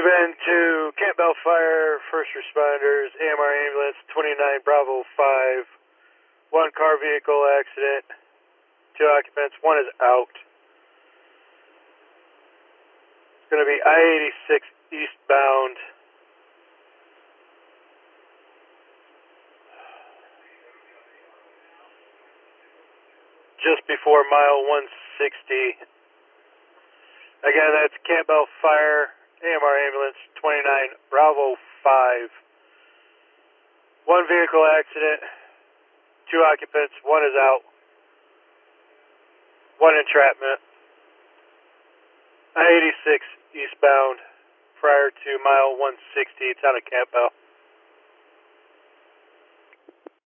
Bend to Campbell Fire, first responders, AMR ambulance, 29 Bravo 5. One car vehicle accident, 2 occupants, 1 is out. It's going to be I-86 eastbound. Just before mile 160. Again, that's Campbell Fire, AMR ambulance, 29 Bravo 5. 1 vehicle accident, 2 occupants, 1 is out. 1 entrapment. I-86 eastbound prior to mile 160. It's out of Campbell.